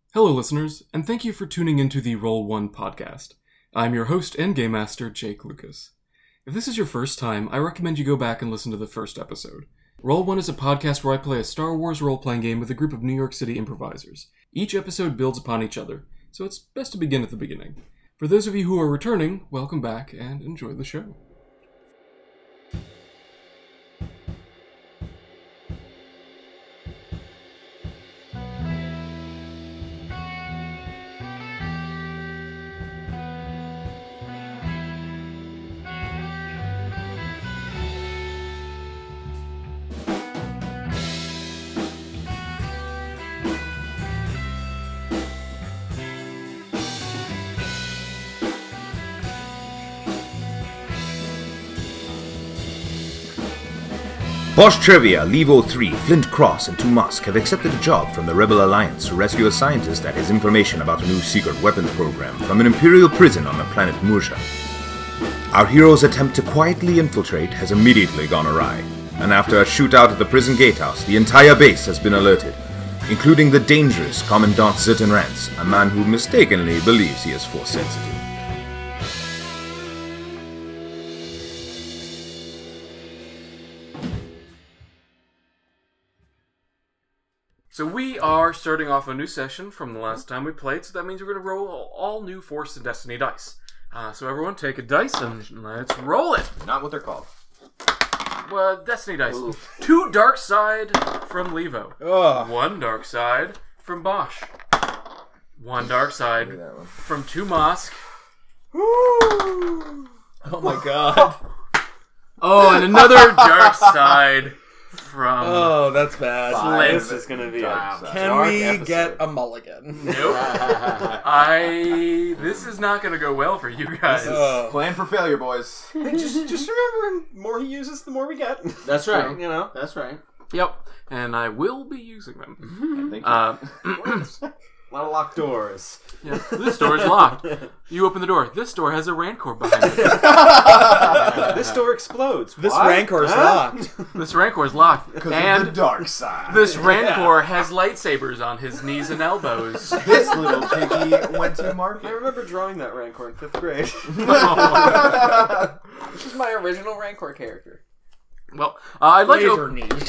Hello, listeners, and thank you for tuning into the Roll1 podcast. I'm your host and game master, Jake Lucas. If this is your first time, I recommend you go back and listen to the first episode. Roll1 is a podcast where I play a Star Wars role-playing game with a group of New York City improvisers. Each episode builds upon each other, so it's best to begin at the beginning. For those of you who are returning, welcome back and enjoy the show. Bosch Trivia, Levo 3, Flint Cross, and 2 Musk have accepted a job from the Rebel Alliance to rescue a scientist that has information about a new secret weapons program from an Imperial prison on the planet Murja. Our hero's attempt to quietly infiltrate has immediately gone awry, and after a shootout at the prison gatehouse, the entire base has been alerted, including the dangerous Commandant Zertan Rance, a man who mistakenly believes he is Force sensitive. So we are starting off a new session from the last time we played, so that means we're going to roll all new Force and Destiny dice. So everyone take a dice and let's roll it! Not what they're called. Well, Destiny dice. Ooh. 2 dark side from Levo. Ugh. 1 dark side from Bosch. 1 dark side from 2 Mosk. Oh my god. Oh, and another dark side from... Oh, that's bad. Flint. This is going to be a Can we get a mulligan? Nope. This is not going to go well for you guys. Plan for failure, boys. Hey, just remember, the more he uses, the more we get. That's right. You know? That's right. Yep. And I will be using them. Thank you. A lot of locked doors. Yeah, this door is locked. You open the door. This door has a Rancor behind it. This door explodes. This What? Rancor is locked. This Rancor is locked. Because and of the dark side. this Rancor has lightsabers on his knees and elbows. This little piggy went to I market. remember drawing that Rancor in 5th grade. This is my original Rancor character. Well, I'd like to...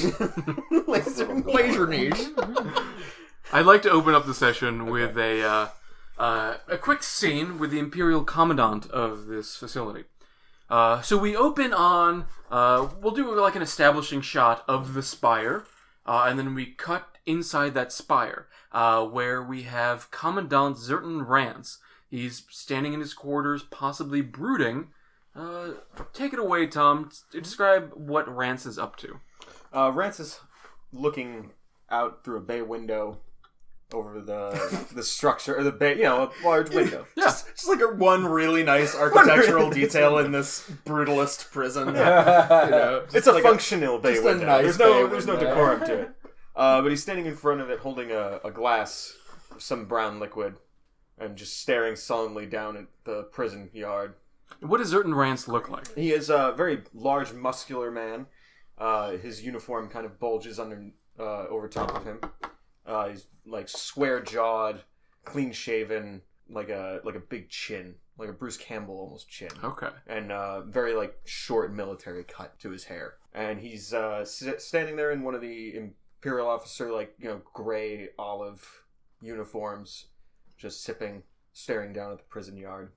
Laser knees. I'd like to open up the session with a quick scene with the Imperial Commandant of this facility. So we open on, we'll do like an establishing shot of the spire, and then we cut inside that spire, where we have Commandant Zertan Rance. He's standing in his quarters, possibly brooding. Take it away, Tom. Describe what Rance is up to. Rance is looking out through a bay window over the structure, or the bay, a large window. Yeah. Just like one really nice architectural detail in this brutalist prison. It's a like functional bay window. Nice There's no decorum to it. But he's standing in front of it holding a glass of some brown liquid and just staring sullenly down at the prison yard. What does Zertan Rance look like? He is a very large, muscular man. His uniform kind of bulges over top of him. He's like square-jawed, clean-shaven, like a big chin, like a Bruce Campbell almost chin. Okay. And very like short military cut to his hair. And he's standing there in one of the Imperial officer gray olive uniforms, just staring down at the prison yard.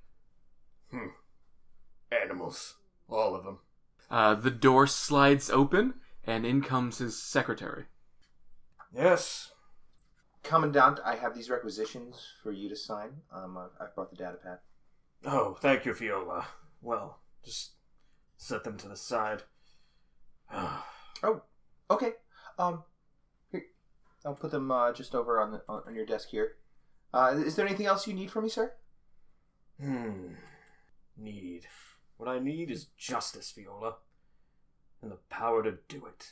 Animals, all of them. The door slides open, and in comes his secretary. Yes. Commandant, I have these requisitions for you to sign. I've brought the data pad. Oh, thank you, Viola. Well, just set them to the side. Oh, okay. Here, I'll put them just over on your desk here. Is there anything else you need from me, sir? Need. What I need is justice, Viola. And the power to do it.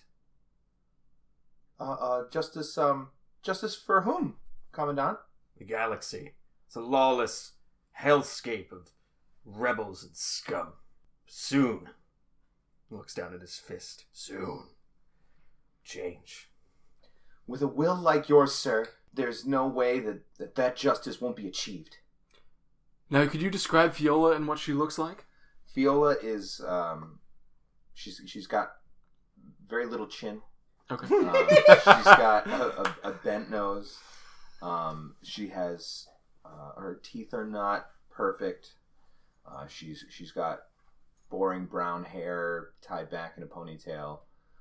Justice for whom, Commandant? The galaxy. It's a lawless hellscape of rebels and scum. Soon. He looks down at his fist. Soon. Change. With a will like yours, sir, there's no way that justice won't be achieved. Now, could you describe Fiola and what she looks like? Fiola is she's got very little chin. Okay. She's got a bent nose. She has her teeth are not perfect. She's got boring brown hair tied back in a ponytail,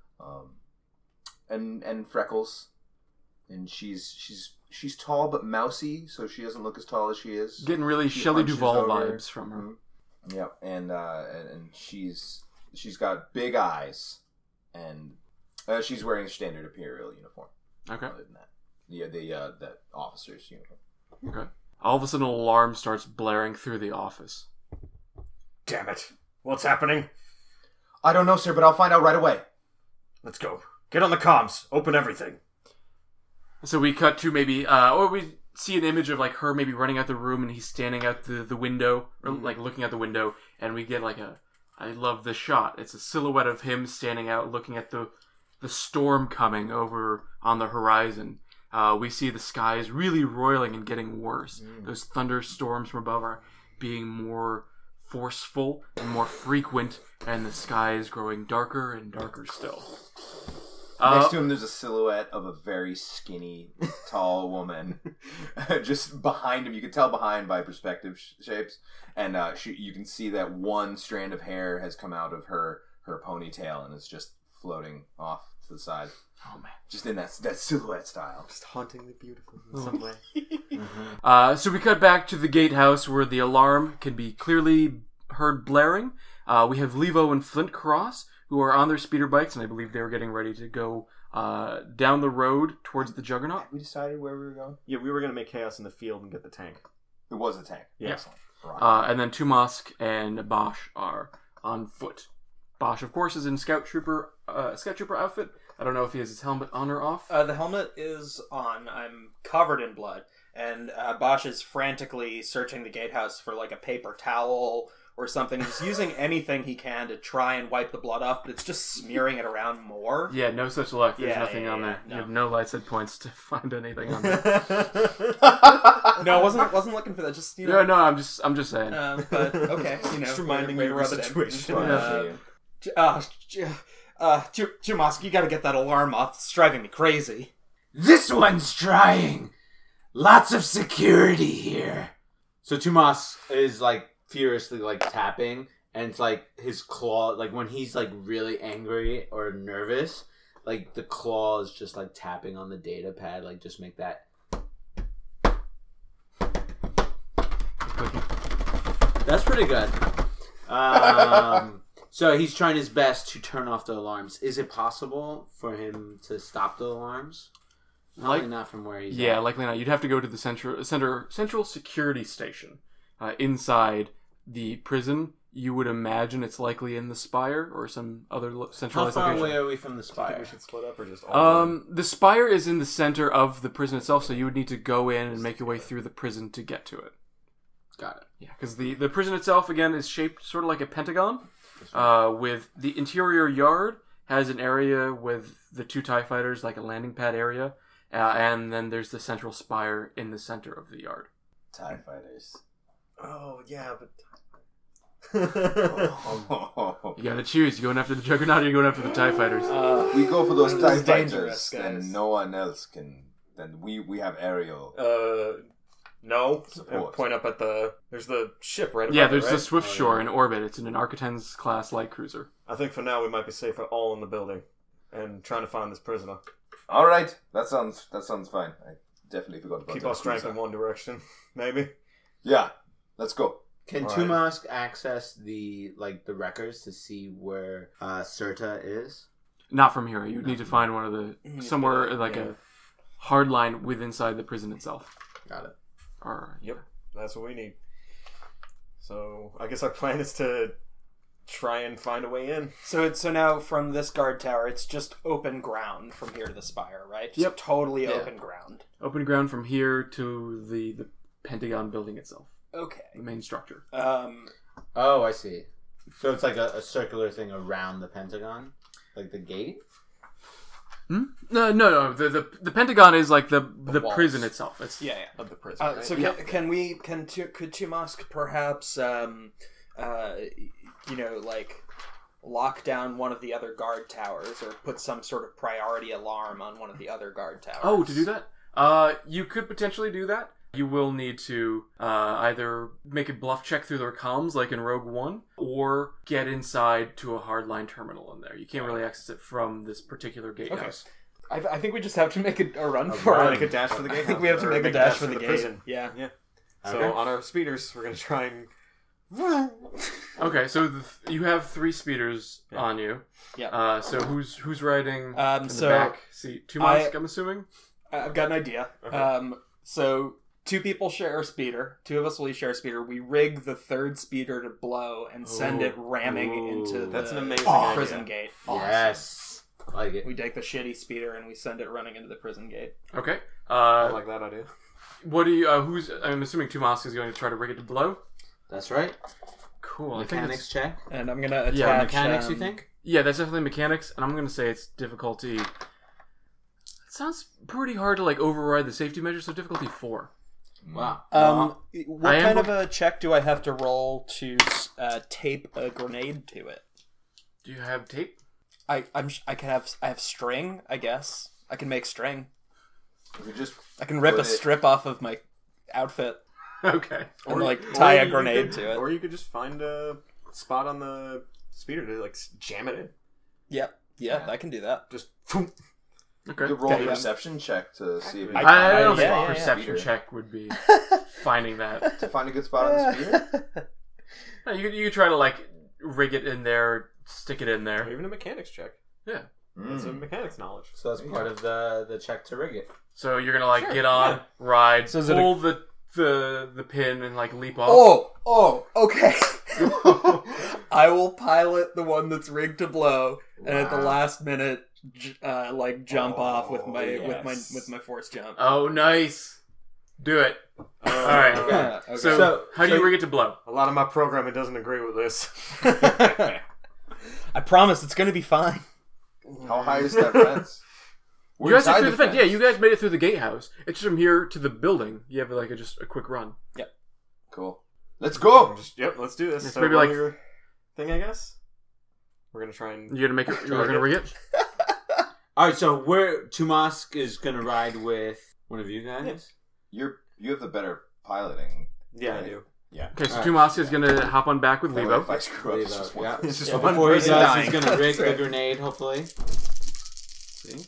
and freckles. And she's tall but mousy, so she doesn't look as tall as she is. Getting really She Shelley hunches Duvall over. vibes from her. Mhm. Yep, and she's got big eyes, and she's wearing a standard Imperial uniform. Okay. Other than that, the officer's uniform. Okay. All of a sudden, an alarm starts blaring through the office. Damn it. What's happening? I don't know, sir, but I'll find out right away. Let's go. Get on the comms. Open everything. So we cut to maybe, or we see an image of like her maybe running out the room, and he's standing out the window, or like looking out the window, and we get like I love this shot. It's a silhouette of him standing out, looking at the storm coming over on the horizon. We see the skies really roiling and getting worse. Those thunderstorms from above are being more forceful and more frequent, and the sky is growing darker and darker still. Next to him, there's a silhouette of a very skinny, tall woman. Just behind him, you can tell behind by perspective shapes, and you can see that one strand of hair has come out of her ponytail and is just floating off to the side. Oh man! Just in that silhouette style. Just hauntingly beautiful in some way. So we cut back to the gatehouse where the alarm can be clearly heard blaring. We have Levo and Flint Cross, who are on their speeder bikes, and I believe they were getting ready to go down the road towards the Juggernaut. We decided where we were going? Yeah, we were going to make chaos in the field and get the tank. It was a tank. Yeah. Excellent. Right. And then Tumask and Bosch are on foot. Bosch, of course, is in Scout Trooper outfit. I don't know if he has his helmet on or off. The helmet is on. I'm covered in blood. And Bosch is frantically searching the gatehouse for like a paper towel or something. He's using anything he can to try and wipe the blood off, but it's just smearing it around more. Yeah, no such luck. There's Yeah, nothing yeah, on yeah, there. no. You have no lights hit points to find anything on there. No, I wasn't looking for that. Just No, I'm just saying. But okay, Just reminding way me to of rub the it situation. in. Jumask, you gotta get that alarm off. It's driving me crazy. This one's trying. Lots of security here. So Tumas is like furiously like tapping, and it's like his claw, like when he's like really angry or nervous, like the claw is just like tapping on the data pad, like just make that. That's pretty good. So he's trying his best to turn off the alarms. Is it possible for him to stop the alarms? Likely not from where he's at. Likely not. You'd have to go to the central security station inside the prison. You would imagine it's likely in the Spire or some other How centralized far location. away are we from the I think Spire? we should split up or just all The Spire is in the center of the prison itself, so you would need to go in and make your way through the prison to get to it. Got it. Yeah, because the prison itself, again, is shaped sort of like a pentagon, with the interior yard has an area with the two TIE fighters, like a landing pad area, and then there's the central spire in the center of the yard. TIE fighters. Oh, yeah, but... You gotta choose. You going after the Juggernaut or you going after the TIE fighters? We go for those This TIE is dangerous, fighters, guys. then no one else can. Then we have aerial. No. Support. And point up at the... There's the ship right above Yeah, it, there's right? the Swift Shore in orbit. It's in an Architens class light cruiser. I think for now we might be safer all in the building and trying to find this prisoner. All right, that sounds fine. I definitely forgot about Keep that our strength cruiser. in one direction, maybe. Yeah, let's go. Can Right. Tumask access the records to see where Serta is? Not from here. You'd need to find one of the somewhere like yeah. a hard line within inside the prison itself. Got it. Or Yep, that's what we need. So I guess our plan is to try and find a way in. So now from this guard tower, it's just open ground from here to the spire, right? Just Yep. totally Yeah. open ground. open ground from here to the Pentagon building itself, Okay. the main structure. Oh, I see. So it's like a circular thing around the Pentagon? Like the gate? No. The Pentagon is like the walls. prison itself. It's Yeah. Of the prison. Right? So could Tumask perhaps like lock down one of the other guard towers or put some sort of priority alarm on one of the other guard towers? Oh, to do that? You could potentially do that. You will need to either make a bluff check through their comms, like in Rogue One, or get inside to a hardline terminal in there. You can't really access it from this particular gatehouse. I think we just have to make a run for it. Make a dash for the gate. I think we have to make a dash for the gate. prison. Yeah. So Okay. on our speeders, we're gonna try and. Okay, so you have 3 speeders on you. Yeah. So who's riding in so the back seat? Tumask, I'm assuming? I've got an idea. So 2 people share a speeder. 2 of us will each share a speeder. We rig the 3rd speeder to blow and send it ramming into That's the an amazing prison idea. gate. Yes. I like it. We take the shitty speeder and we send it running into the prison gate. Okay. I like that idea. What do you? I'm assuming Tumask is going to try to rig it to blow. That's right. Cool. Mechanics check. And I'm gonna attach. Yeah, Mechanics, you think? Yeah, that's definitely mechanics, and I'm going to say it's difficulty. It sounds pretty hard to like override the safety measure, so difficulty 4. Wow. What I am- kind of a check do I have to roll to tape a grenade to it? Do you have tape? I have string. I guess I can make string. You could just I can rip a Put it- strip off of my outfit Okay. and tie a you grenade could- to it. Or you could just find a spot on the speeder to like jam it in. Yep. Yeah, I can do that. Just. Okay. you could roll Okay, a yeah. perception check to see if you I don't think yeah, a yeah. perception check would be finding that. to find a good spot on the speeder. No, you could try to like rig it in there, stick it in Or there. even a mechanics check. Yeah. That's a mechanics knowledge. So that's part of the check to rig it. So you're gonna like get on, ride, So is it pull the pin, and like leap off. Oh, okay. I will pilot the one that's rigged to blow, and at the last minute, jump off with my force jump. Oh, nice. Do it. All right. Yeah, okay. So how do you rig it to blow? A lot of my programming doesn't agree with this. I promise it's gonna be fine. How high is that fence? You guys are through the fence. Yeah, you guys made it through the gatehouse. It's just from here to the building. You have like just a quick run. Cool. Let's go. Yep, let's do this. It's So maybe roll like- your thing, I guess. We're gonna try and. You're gonna make it. You're gonna rig it. All right, so Tumask is gonna ride with one of you guys. You have the better piloting. Yeah, I right? do. Yeah. Okay, so All right. Tumask is gonna hop on back with That way if Levo. I screw up, it's just one. Yeah. It's just Yeah, one before he person does, dying. he's gonna rig the That's right. grenade, hopefully. See?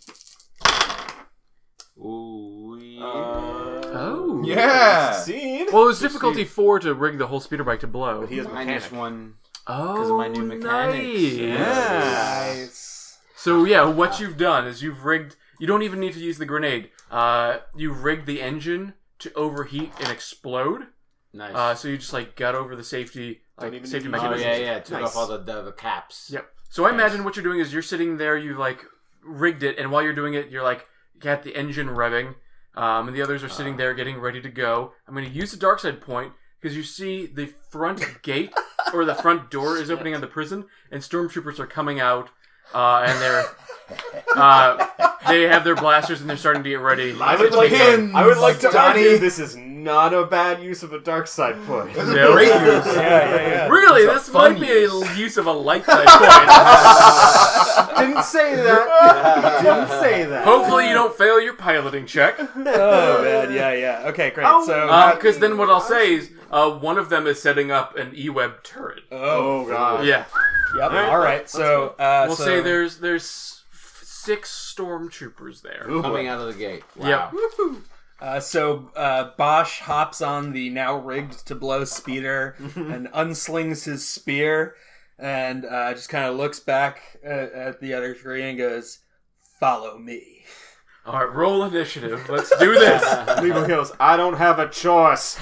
Ooh. Oh. Yeah. Succeed. Well, it was difficulty 4 to rig the whole speeder bike to blow. But he is mechanic. -1. Oh, of my new mechanics. nice. Yeah. Nice. So yeah, what you've done is you've rigged. You don't even need to use the grenade. You've rigged the engine to overheat and explode. Nice. So you just like got over the safety even safety need to use Oh mechanisms. yeah, took Nice. off all the caps. Yep. So I imagine what you're doing is you're sitting there, you've like rigged it, and while you're doing it, you're like got the engine revving, and the others are sitting there getting ready to go. I'm going to use the dark side point because you see the front gate or the front door is opening on the prison, and stormtroopers are coming out, and they're they have their blasters and they're starting to get ready. I would like Pins, to. I would like to Donnie. argue this is not a bad use of a dark side point. This is No. great use. Yeah. Really, It's a this fun might be a use of a light side point. Didn't say that. Didn't say that. Hopefully, you don't fail your piloting check. Oh man, yeah. Okay, great. So Because then what I'll say is one of them is setting up an E-web turret. Oh god. Yeah. Yep. All right. So We'll say there's 6 stormtroopers there. Coming out of the gate. Yep. So Bosch hops on the now rigged to blow speeder and unslings his spear and just kind of looks back at the other 3 and goes, "Follow me." All right, roll initiative. Let's do this. Levo goes, I don't have a choice.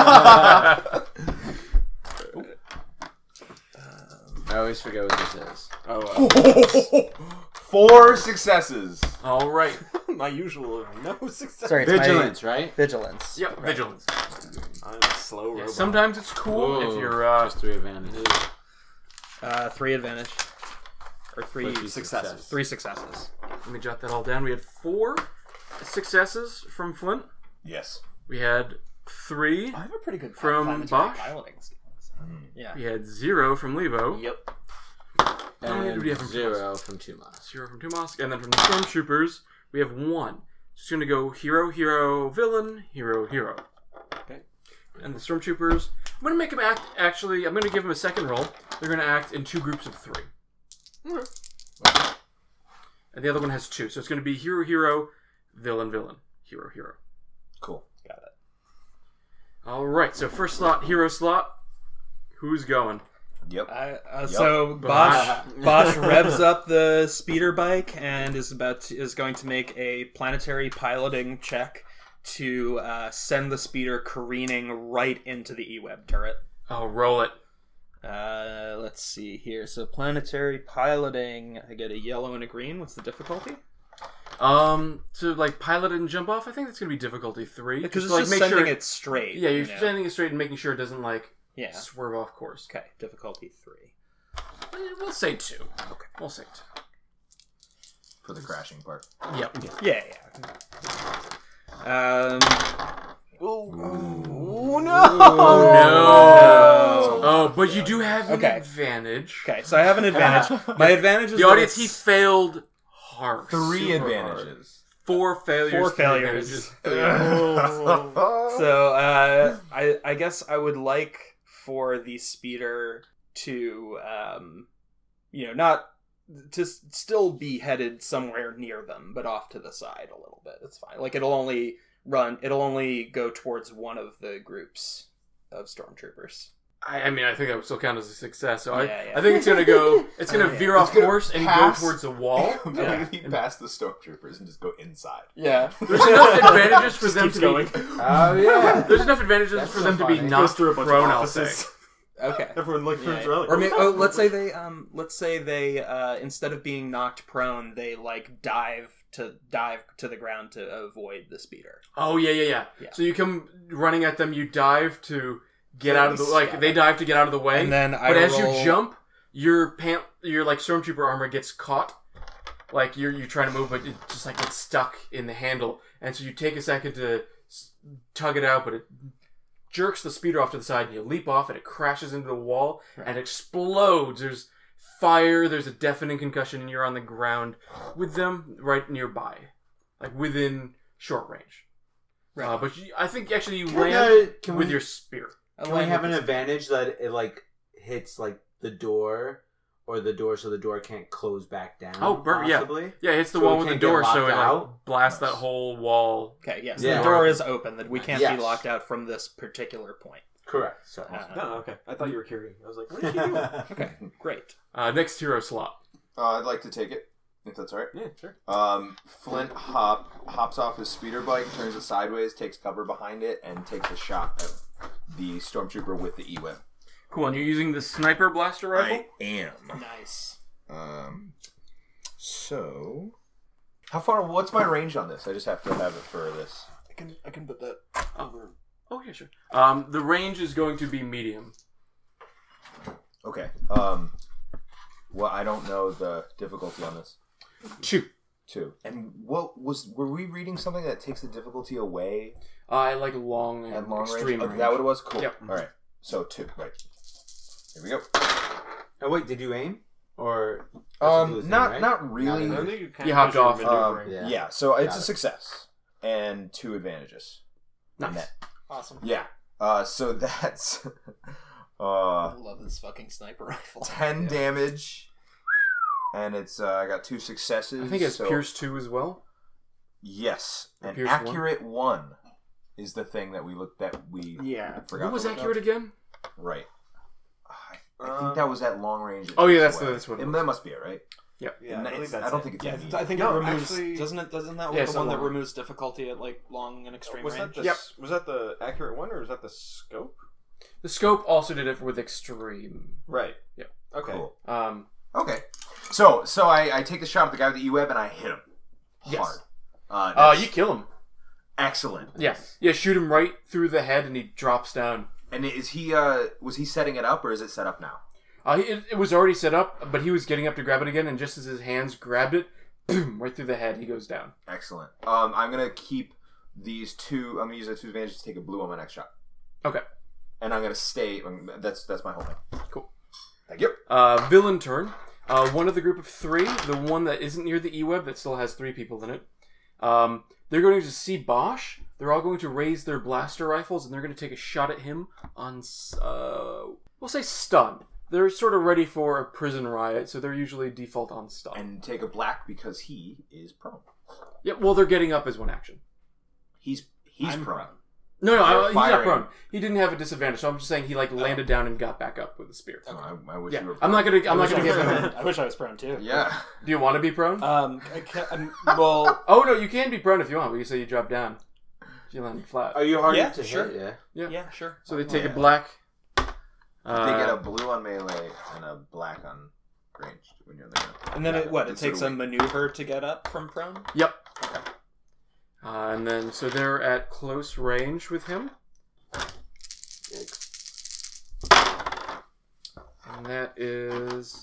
I always forget what this is. 4 successes. All right. My usual no success. Sorry, it's Vigilance, right? Vigilance. Yep. Vigilance. I'm a slow Yeah, robot. sometimes it's cool Whoa, if you're. just 3 advantages. 3 advantage. Or three successes. 3 successes. Let me jot that all down. We had 4 successes from Flint. Yes. We had 3 I have a pretty good From planetary Bosch? piloting skills. Yeah. We had 0 from Levo. Yep. How many did we have from 0 from Tumas. 0 from Tumask. And then from the Stormtroopers, we have 1. Just going to go hero, hero, villain, hero, hero. Okay. And the Stormtroopers, I'm going to make them act, actually, I'm going to give them a second roll. They're going to act in 2 groups of 3. And the other one has 2. So it's going to be hero, hero, villain, villain, hero, hero. Cool. Got it. Alright, so first slot, hero slot. Who's going? Yep. So Bosch revs up the speeder bike and is going to make a planetary piloting check to send the speeder careening right into the E-Web turret. Oh, roll it. Let's see here. So planetary piloting, I get a yellow and a green. What's the difficulty? To like pilot and jump off, I think that's gonna be difficulty 3. Because it's like just make sending sure it straight. Yeah, you're you know? sending it straight and making sure it doesn't like Yeah. swerve off course. Okay, difficulty 3. We'll say 2. Okay, we'll say 2. For the crashing part. Yep. Yeah. Oh no! Oh, but you do have an advantage. Okay, so I have an advantage. My advantage is The audience, he failed hard. 3 Super advantages. Hard. 4 failures. 4 failures. So I guess I would like for the speeder to not to still be headed somewhere near them, but off to the side a little bit. It's fine. Like it'll only go towards one of the groups of stormtroopers. I mean, I think that would still count as a success. So Yeah. I think it's gonna go. It's gonna veer off course and go towards the wall. Completely past the stormtroopers and just go inside. Yeah. There's enough advantages for them to going. be. Oh, yeah. There's enough advantages That's for so them to be funny. knocked through a bunch of prone. I'll offices. say. Okay. Everyone look turns around. Or let's say they instead of being knocked prone, they like dive to the ground to avoid the speeder. Oh yeah. Yeah. So you come running at them. You dive to get out of the they dive to get out of the way. And then but as you jump, your like stormtrooper armor gets caught. Like you're trying to move, but it just like gets stuck in the handle, and so you take a second to tug it out, but it jerks the speeder off to the side, and you leap off, and it crashes into the wall and explodes. There's fire. There's a deafening concussion, and you're on the ground with them right nearby, like within short range. Right. But I think actually you land Can with we- your spear. Can we have an advantage that it like hits like the door or the door so the door can't close back down? Oh, yeah. possibly? Yeah, it hits the So wall we with the can't get door, so locked it out? blasts that whole wall. Okay, yes. Yeah. The door is open. That we can't Yes. be locked out from this particular point. Correct. So Oh, okay. I thought you were carrying. I was like, what is she doing? Okay, great. Next hero slot. I'd like to take it, if that's all right. Yeah, sure. Flint hops off his speeder bike, turns it sideways, takes cover behind it, and takes a shot at the stormtrooper with the E-Web. Cool, and you're using the sniper blaster rifle? I am. Nice. So, how far? What's my range on this? I just have to have it for this. I can put that over. Oh, yeah, sure. The range is going to be medium. Okay. Well, I don't know the difficulty on this. 2. 2. And were we reading something that takes the difficulty away I like long and at long extreme range? range. Oh, that what it was? Cool. Yep. All right. So 2. Right. Here we go. Oh wait, did you aim or Not really. I think you kind You of hopped your off. maneuvering. Yeah. So it's Got a it. success and 2 advantages. Nice. Net. Awesome. Yeah. So that's I love this fucking sniper rifle. 10 damage, and it's I got 2 successes. I think it's so- Pierce 2 as well. Yes, an Pierce accurate 1 is the thing that we Yeah. forgot. What was to look accurate up. again? Right. I think that was at long range. Oh, yeah, Takes that's away. what it was. That must be it, right? Yeah, And I believe it's- that's I don't it. think it's Yeah, any- I think No, it removes. actually- Doesn't that Yeah, the so one that long. removes difficulty at like long and extreme Was range? that the Yep. was that the accurate one or was that the scope? The scope also did it with extreme. Right. Yeah. Okay. Cool. Um, Okay. So I take the shot at the guy with the E-Web and I hit him Yes. hard. That's you kill him. excellent. Yeah. Yeah, shoot him right through the head and he drops down. And is he was he setting it up or is it set up now? It was already set up, but he was getting up to grab it again, and just as his hands grabbed it, boom, right through the head, he goes down. Excellent. I'm gonna keep these two. I'm gonna use those 2 advantages to take a blue on my next shot. Okay. And I'm gonna stay. That's my whole thing. Cool. Thank you. Villain turn. One of the group of 3, the one that isn't near the E-web that still has 3 people in it, they're going to see Bosch. They're all going to raise their blaster rifles, and they're going to take a shot at him on, we'll say stunned. They're sort of ready for a prison riot, so they're usually default on stun. And take a black because he is prone. Yeah, well, they're getting up as one action. He's prone. No, They're he's not firing. prone. He didn't have a disadvantage, so I'm just saying he landed down and got back up with a spear. Oh, I wish Yeah, you were I'm not gonna give him. I wish I was prone too. Yeah. Do you want to be prone? Well, Oh no, you can be prone if you want. But you say you drop down, you land flat. Are you hard Yeah, to sure. hit? yeah, sure. So they take a black. They get a blue on melee and a black on ranged when you're there. And then it It's takes a sort of maneuver to get up from prone? Yep. And then so they're at close range with him. And that is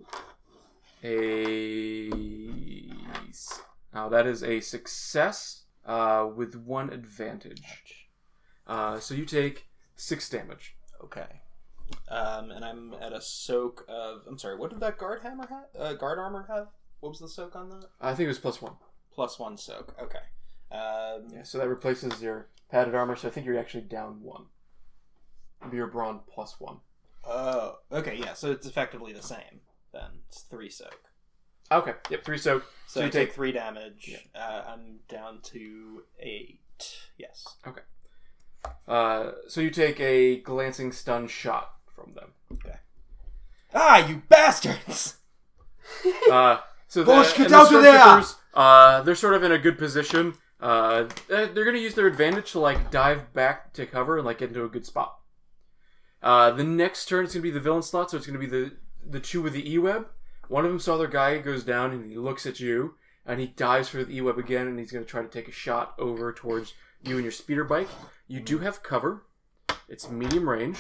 a success with 1 advantage. So you take 6 damage. Okay. And I'm at a soak of... I'm sorry, what did that guard armor have? What was the soak on that? I think it was +1. +1 soak. Okay. Yeah, so that replaces your padded armor, so I think you're actually down 1. Your brawn +1. Oh, okay, yeah, so it's effectively the same, then. It's 3 soak. Okay, yep, 3 soak. So you you take 3 damage. Yeah. I'm down to 8. Yes. Okay. So you take a glancing stun shot from them. Okay. Ah, you bastards! So Bosch, get and the out of there! stormtroopers, they're sort of in a good position. They're going to use their advantage to like dive back to cover and like get into a good spot. The next turn is going to be the villain slot, so it's going to be the 2 with the E-web. One of them saw their guy goes down and he looks at you and he dives for the E-web again and he's going to try to take a shot over towards you and your speeder bike. You do have cover. It's medium range.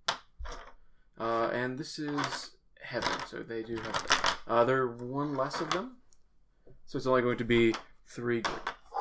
And this is heavy, so they do have that. There are 1 less of them, so it's only going to be 3 group.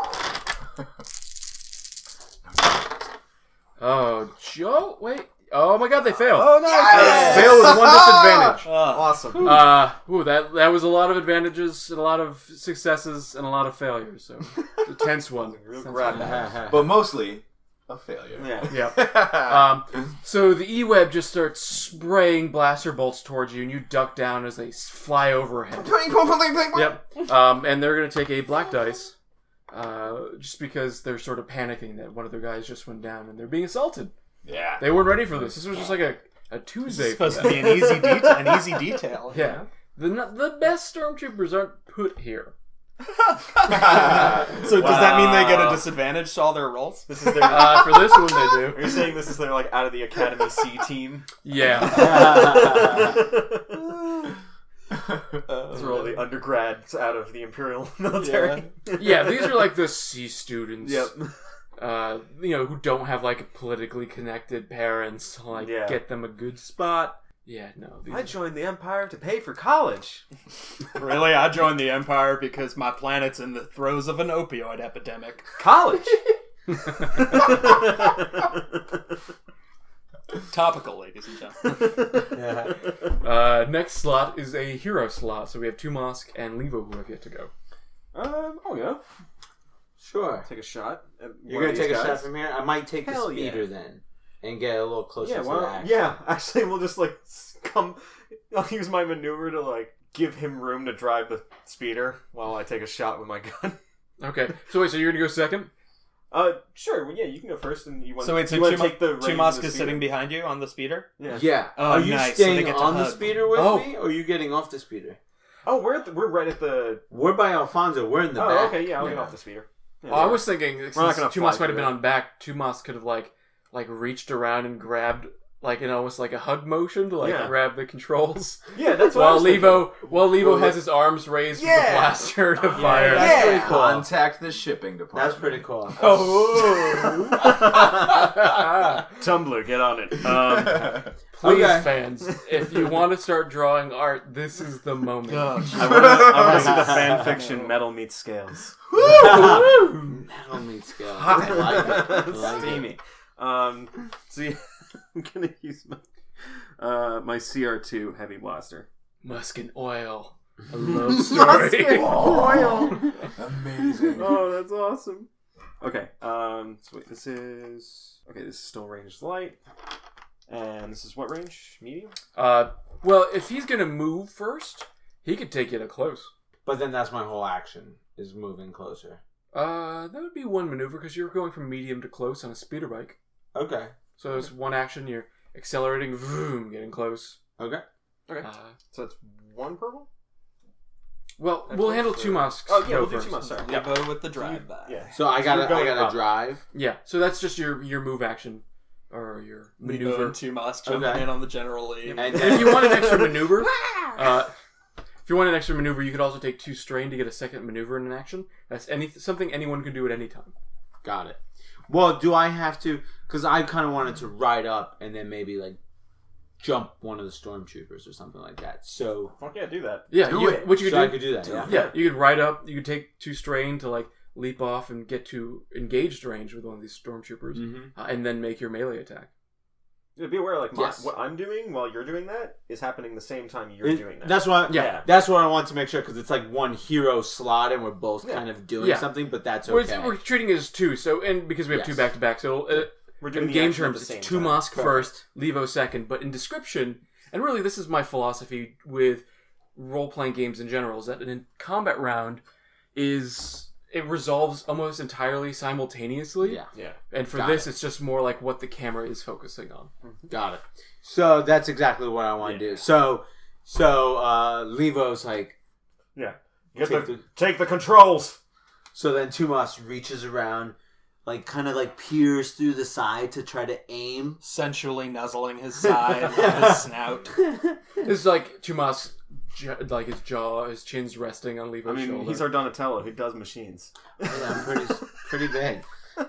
Oh, Joe, wait. Oh my god, they failed. Oh, no! Yes! Fail with 1 disadvantage. Awesome. That was a lot of advantages, and a lot of successes, and a lot of failures, so it's a tense one. Real Tense grab one. bag. But mostly a failure. Yeah. Yep. So the E-web just starts spraying blaster bolts towards you, and you duck down as they fly overhead. Yep. And they're going to take a black dice, just because they're sort of panicking that one of their guys just went down, and they're being assaulted. Yeah. They weren't ready for this. This was just like a Tuesday. It's supposed to be an easy detail. Yeah. The best stormtroopers aren't put here. So does that mean they get a disadvantage to all their rolls? This is their. For this one, they do. Are you saying this is their like out of the Academy C team? Yeah. Those are all the undergrads out of the Imperial military. Yeah, these are like the C students. Yep. Who don't have like politically connected parents to like Yeah. get them a good spot. Yeah, no. These I joined the Empire to pay for college. Really? I joined the Empire because my planet's in the throes of an opioid epidemic. College. Topical, ladies and gentlemen. next slot is a hero slot, so we have Tumask and Levo who have yet to go. Oh yeah. Sure. Take a shot. You're going to take a shot from here? I might take Hell the speeder then. And get a little closer Yeah, to well, the action. yeah. Actually, we'll just like come. I'll use my maneuver to like give him room to drive the speeder while I take a shot with my gun. Okay, so wait, so you're gonna go second? Sure. Well, yeah, you can go first, and you want. So wait, so you want to take the reins of Tumask the is speeder? sitting behind you on the speeder? Yeah. Yeah. Oh, are you nice. So they staying get to on the hug. speeder with Oh. me, or are you getting off the speeder? Oh, we're right at the. We're by Alfonso. We're in the back. Oh, okay. Yeah, I'll get off the speeder. Yeah, I was thinking since not gonna Tumask fly might have been through on back, Tumask could have like reached around and grabbed like in almost like a hug motion to like Yeah. grab the controls. Yeah, that's what I While was Levo has his arms raised with the Yeah. blaster to fire. That's pretty cool. Contact the shipping department. That's pretty cool. Tumblr, get on it. Please, Okay. fans, if you want to start drawing art, this is the moment. I want to see the fan fiction Metal Meets Scales. Metal meat scale. I like it. I like it. Steamy. So yeah, I'm gonna use my CR2 heavy blaster. Musk and oil. A love story. Oil. Amazing. Oh, that's awesome. Okay. So wait, this is still ranged light, and this is what range? Medium. Well, if he's gonna move first, he could take you to close. But then that's my whole action, is moving closer. That would be one maneuver because you're going from medium to close on a speeder bike. Okay. So it's one action. You're accelerating, vroom, getting close. Okay. Okay. So that's one purple. Well, we'll handle two Musks. Oh yeah, go we'll do first. two months. Sorry. Levo with the drive by. Yeah. So I you're going gotta up. drive. Yeah, so that's just your move action or your Levo maneuver. and 2 Musk jumping Okay. in on the general lead. And And if then you want an extra maneuver, you could also take 2 strain to get a second maneuver in an action. That's something anyone can do at any time. got it. Well, do I have to? Because I kind of wanted to ride up and then maybe like jump one of the stormtroopers or something like that. So, Fuck yeah, do that. Yeah, Do you, it. what you could so do. I could do that. Yeah. Yeah, you could ride up. You could take 2 strain to like leap off and get to engaged range with one of these stormtroopers, and then make your melee attack. Yeah, be aware, like Yes. what I'm doing while you're doing that is happening the same time you're doing that. That's what. Yeah. That's what I want to make sure because it's like one hero slot and we're both kind of doing Yeah. something, but that's We're, okay. we're treating it as 2, so and because we have 2 Yes. back to back, so We're doing in the game action at terms, the same it's 2 time. Mosk first, Levo second. But in description, and really this is my philosophy with role-playing games in general, is that in combat round it resolves almost entirely simultaneously. Yeah. Yeah. And for Got this, it. it's just more like what the camera is focusing on. Got it. So that's exactly what I want to do. So Levo's like, Yeah. Take Take the controls. so then Tumas reaches around, like kind of like peers through the side to try to aim. Sensually nuzzling his side with his snout. This is like Tumas, like his jaw, his chin's resting on Levo's I mean, shoulder. he's our Donatello who does machines. Yeah, I'm pretty big.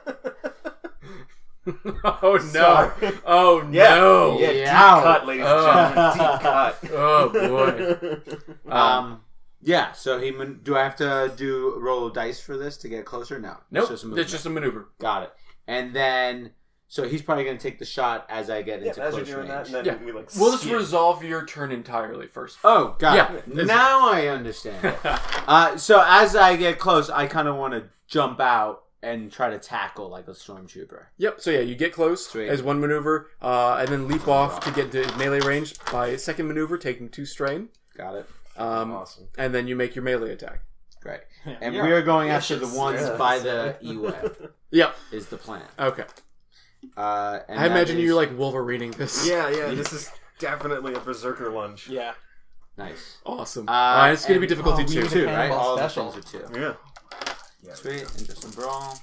Oh no! Sorry. Oh Yeah. no! Yeah, Yeah. deep cut, ladies and gentlemen. Deep cut. Oh boy! Yeah. So do I have to roll dice for this to get closer? No. Nope. It's It's just a maneuver. Got it. And then, so he's probably going to take the shot as I get Yeah, into as close you're doing range. that, and then we like. We'll just skid. resolve your turn entirely first. Oh, got Yeah. it. Now I understand. So as I get close, I kind of want to jump out and try to tackle like a stormtrooper. Yep. So yeah, you get close Sweet. as one maneuver, and then leap off to get to melee range by second maneuver, taking 2 strain. Got it. Awesome. And then you make your melee attack. Great. And Yeah. we are going after the Vicious. ones Yeah, by the E-Web Yep. is the plan. Okay. And I imagine you're like Wolverineing this. Yeah, this is definitely a berserker lunge. Yeah. nice. Awesome. It's going to be difficulty we 2. need Two, a right? cannonball All special. the things are 2. Yeah. Sweet. And just a brawl.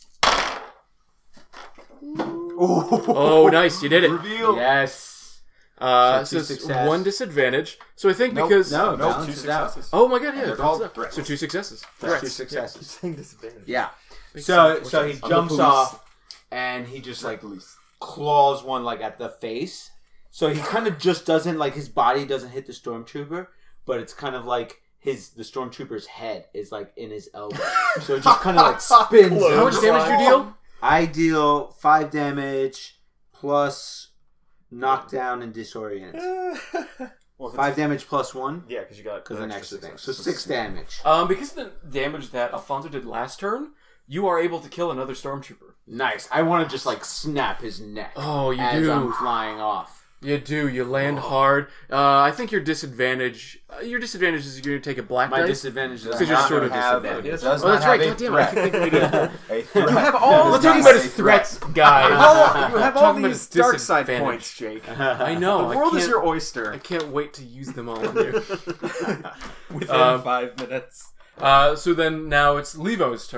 Oh, nice. You did it. Reveal. Yes. So two it's success. 1 disadvantage. So I think Nope. because... No, No, 2 balances out. successes. Oh my god, yeah. They're that's called up. threats. So 2 successes. Two Threats. successes. Saying disadvantage. Yeah. Makes So sense. he I'm the jumps police. off and he just like claws one like at the face. So he kind of just doesn't like his body doesn't hit the stormtrooper, but it's kind of like the stormtrooper's head is like in his elbow. So it just kind of like spins. How much damage do you deal? I deal 5 damage plus knockdown and disorient. Well, if 5 damage plus 1 Yeah, because you got because an extra thing. So success. 6 damage. Because of the damage that Alfonso did last turn, you are able to kill another stormtrooper. Nice. I want to just like snap his neck Oh, you as do. I'm flying off. You do. You land hard. I think your disadvantage... your disadvantage is you're going to take a black My dice. disadvantage is Because you're sort of disadvantage. Does Oh, not that's have right. a God damn it. I threat. keep thinking we did. A threat. You have all- Does We're talking not about say his threats, guys. You have all Talking about these his dark side disadvantage. points, Jake. I know. The world I is can't- your oyster. I can't wait to use them all on you. Within 5 minutes. So then now it's Levo's turn.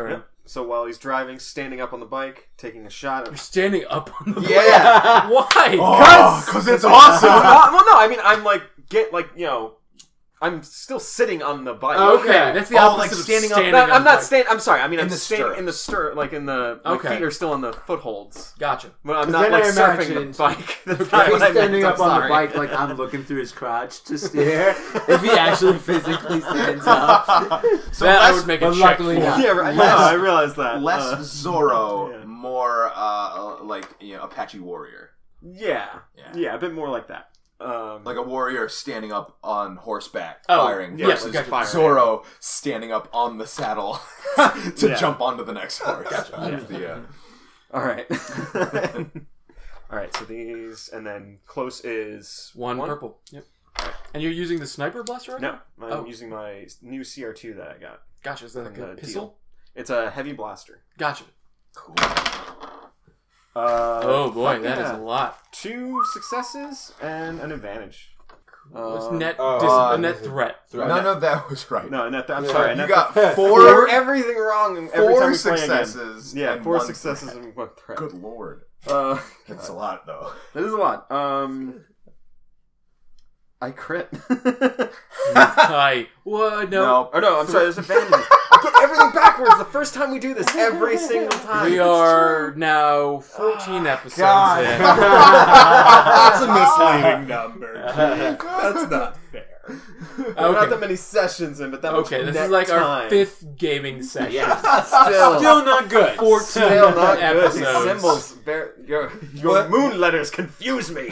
So while he's driving, standing up on the bike, taking a shot You're at... standing up on the Yeah. Why? Because it's awesome. well, no, I mean, I'm like, I'm still sitting on the bike. Okay, that's the opposite like of standing up. standing No, on I'm the not bike. standing. I'm sorry. I mean, In I'm the standing stirrup. in the stirrup, like in the. My Okay. feet are still on the footholds. Gotcha. But I'm Then not like I surfing the imagine- bike. That's If not he's what I meant, standing I'm up on the sorry. bike, like I'm looking through his crotch to stare. If he actually physically stands up, So That I less, would make a but check luckily for. not. Yeah, right. No, I realized that. less Zorro, yeah. more like Apache warrior. Yeah. Yeah. Yeah, a bit more like that. Like a warrior standing up on horseback Oh, firing yeah, versus gotcha. Zorro standing up on the saddle to Yeah. jump onto the next horse. That's the, all right. All right. So these, and then close is One purple. Yep. And you're using the sniper blaster right No, now? I'm using my new CR2 that I got. Gotcha. Is that like From a the pistol? deal. It's a heavy blaster. Gotcha. cool. Oh boy, fuck that is yeah. a lot. 2 successes and an advantage. What's net oh, net threat? None of that was right. No, I'm sorry. You net got did four everything wrong every time four we play again. successes. Yeah, and 4 one successes threat. and 1 threat. Good lord. That's a lot, though. That is a lot. I crit. Hi. What? No. Oh no, I'm sorry. There's advantages. I get everything backwards the first time we do this. Every single time. We are now 14 episodes God. in. That's a misleading number. That's not fair. Not that many sessions in, but that much Okay, this net is like our time. 5th gaming session. Still, Still not good. 14 still not good. These episodes. symbols, your moon letters confuse me.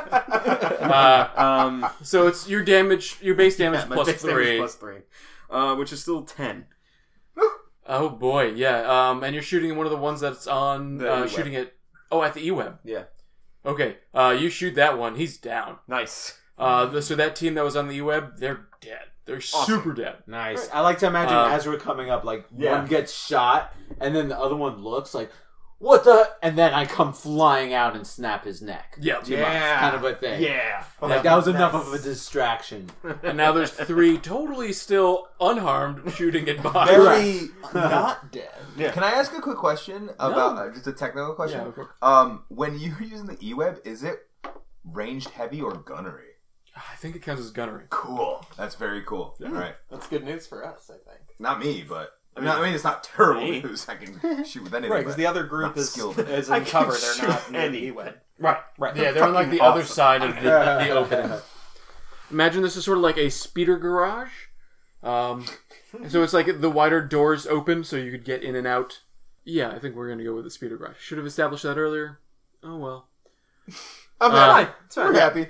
So it's your damage, your base damage My plus base damage 3. plus 3, which is still 10. Oh boy, yeah. And you're shooting one of the ones that's on The E-Web. shooting it. Oh, at the E-Web. Yeah, Okay. You shoot that one. He's down. nice. So that team that was on the E-Web, they're dead. They're super dead. Nice. I like to imagine as we're coming up, like Yeah. one gets shot, and then the other one looks like, "What the?" And then I come flying out and snap his neck. Yeah. Kind of a thing. Yeah, Like that was enough of a distraction. And now there's 3 totally still unharmed shooting it by. Very not dead. Yeah. Can I ask a quick question about just a technical question? Yeah, of course. When you're using the E-Web, is it ranged heavy or gunnery? I think it counts as gunnery. Cool. That's very cool. All right. That's good news for us, I think. Not me, but I mean it's not terrible Me? news. I can shoot with anything. Right, because but the other group not is skilled. in I can cover. They're shoot not near the any. E-Wed. Right. Right. Yeah, they're on like the Fucking other awesome. side of the opening. Imagine this is sort of like a speeder garage. So it's like the wider doors open so you could get in and out. Yeah, I think we're going to go with the speeder garage. Should have established that earlier. Oh well. I'm fine. We're happy.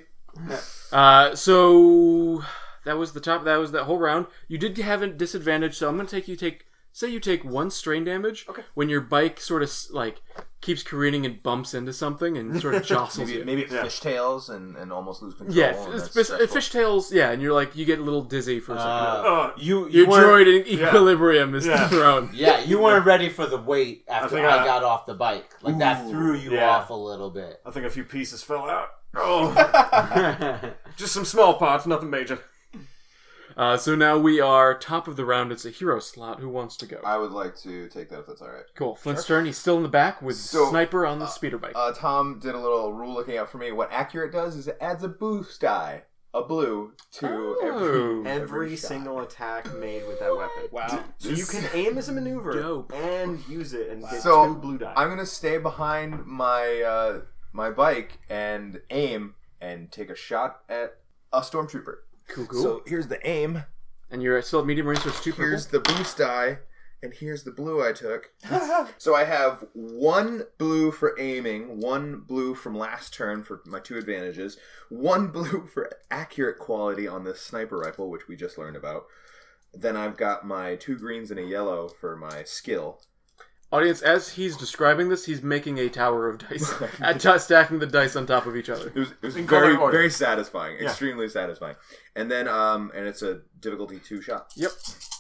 So that was the top. That was that whole round. You did have a disadvantage, so I'm going to say you take 1 strain damage. Okay. When your bike sort of like keeps careening and bumps into something and sort of jostles you. Maybe it fishtails and almost lose control. Yeah, and that's fishtails. Yeah, and you're like you get a little dizzy for a second. You Your weren't- droid in equilibrium is thrown. Yeah, you weren't ready for the weight after think I I- got off the bike. Like that threw you yeah. off a little bit. I think a few pieces fell out. Oh, just some small parts, nothing major. So now we are top of the round. It's a hero slot. Who wants to go? I would like to take that if that's all right. Cool. Flint Stern. He's still in the back with So, Sniper on the speeder bike. Tom did a little rule looking out for me. What Accurate does is it adds a boost die, a blue, to Oh. Every shot. single attack made with that weapon. Wow. So you can aim as a maneuver Dope. and use it and get So, 2 blue die. I'm gonna stay behind my my bike and aim and take a shot at a stormtrooper. Cool, cool. So here's the aim. And you're still at medium range, so it's 2 purple. Here's the boost die, and here's the blue I took. So I have 1 blue for aiming, 1 blue from last turn for my 2 advantages, 1 blue for accurate quality on the sniper rifle, which we just learned about. Then I've got my 2 greens and a yellow for my skill. Audience, as he's describing this, he's making a tower of dice. Stacking the dice on top of each other. It was In very, color order. very satisfying. Extremely satisfying. And then, and it's a difficulty 2 shot. Yep.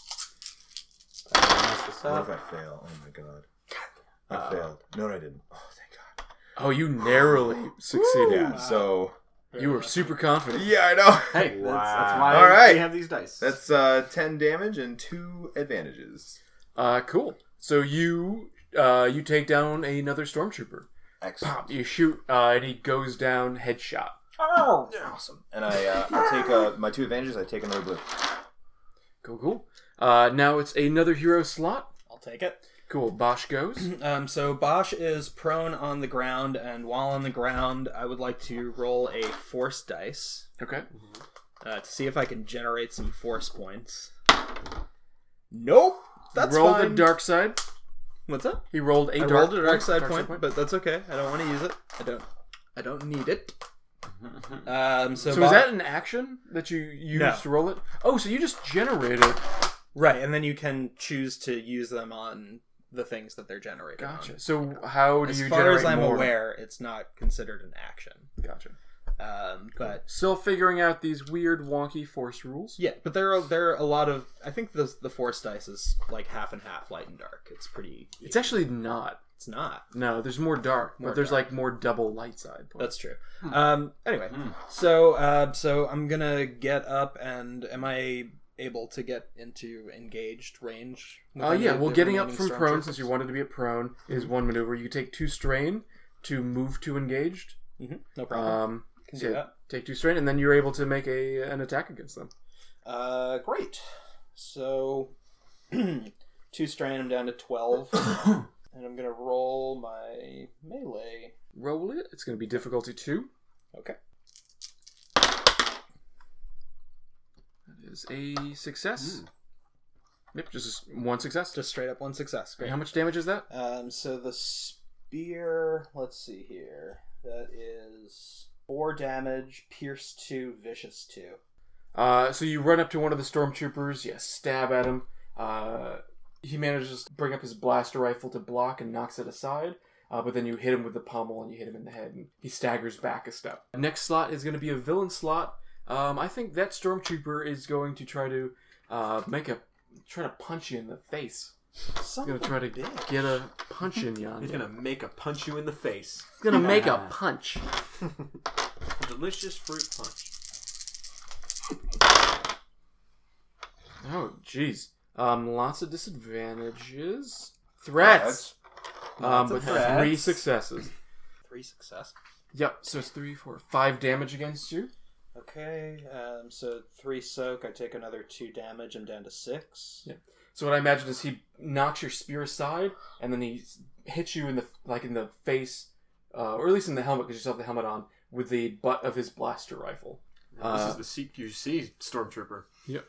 What if I fail? Oh my god. I failed. No, I didn't. Oh, thank god. Oh, you narrowly succeeded. Yeah, so... You were super confident. Yeah, I know. Hey, that's why All right. we have these dice. That's 10 damage and 2 advantages. Cool. So you take down another stormtrooper. Excellent. Pop, you shoot, and he goes down headshot. Oh, awesome! And I take my 2 advantages. I take another blue. Cool. Now it's another hero slot. I'll take it. Cool. Bosch goes. So Bosch is prone on the ground, and while on the ground, I would like to roll a force dice Okay. to see if I can generate some force points. Nope, that's roll fine. the dark side. What's that? He rolled a I dark rolled a dark side point. point, but that's okay. I don't want to use it. I don't need it. So is that an action that you use No. to roll it? Oh, so you just generate it. right? And then you can choose to use them on the things that they're generated. Gotcha. On. So how do As you far generate as I'm more? aware, it's not considered an action. Gotcha. But Still figuring out these weird, wonky force rules. yeah, but there are a lot of. I think the force dice is like half and half, light and dark. It's pretty. It's actually not. It's not. No, there's more dark, More but there's dark. like more double light side. Points. That's true. Anyway, so I'm gonna get up, and am I able to get into engaged range? with any Yeah. of Well, the getting up remaining from prone, stormtroopers? since you wanted to be at prone, is one maneuver. You take 2 strain to move to engaged. No problem. Can So do that. take 2 strain, and then you're able to make an attack against them. Great. So 2 strain. I'm down to 12, and I'm gonna roll my melee. Roll it. It's going to be difficulty 2. Okay. That is a success. Yep, just 1 success. Just straight up 1 success. Great. How much damage is that? So the spear, let's see here. That is 4 damage, pierce 2, vicious 2. So you run up to one of the stormtroopers, you stab at him. He manages to bring up his blaster rifle to block and knocks it aside. But then you hit him with the pommel and you hit him in the head, and he staggers back a step. Next slot is going to be a villain slot. I think that stormtrooper is going to try to try to punch you in the face. He's going to try to get a punch in you. He's gonna make a punch you in the face. He's going to make a punch. A delicious fruit punch. Oh, jeez. Lots of disadvantages. Threats. But 3 successes. 3 success. Yep, so it's 3, 4, 5 damage against you. Okay, so 3 soak, I take another 2 damage, I'm down to 6. Yeah. So what I imagine is he knocks your spear aside, and then he hits you in the face, or at least in the helmet, because you still have the helmet on, with the butt of his blaster rifle. This is the CQC stormtrooper. Yeah.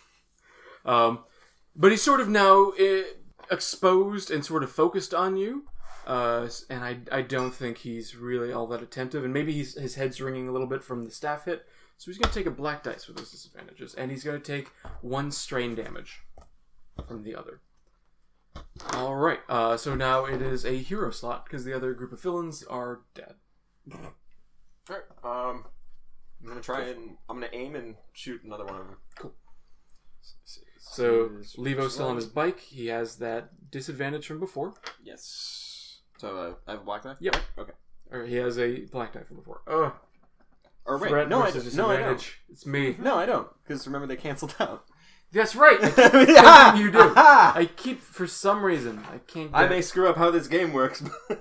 But he's sort of now exposed and sort of focused on you, and I don't think he's really all that attentive, and maybe his head's ringing a little bit from the staff hit, so he's going to take a black dice with those disadvantages, and he's going to take 1 strain damage from the other. Alright, so now it is a hero slot, because the other group of villains are dead. Alright, I'm gonna aim and shoot another one of them. Cool. So, Levo's still on his bike. He has that disadvantage from before. Yes. So I have a black die? Yep. Okay. Or he has a black die from before. Or wait, Threat no, I versus don't. No, I disadvantage. don't. It's me. No, I don't. Because remember, they canceled out. That's right. I keep Yeah! thinking you do. Aha! I keep, for some reason, I can't get I may screw up how this game works.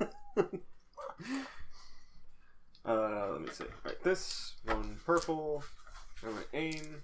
Let me see. Right, this one purple. I'm gonna aim.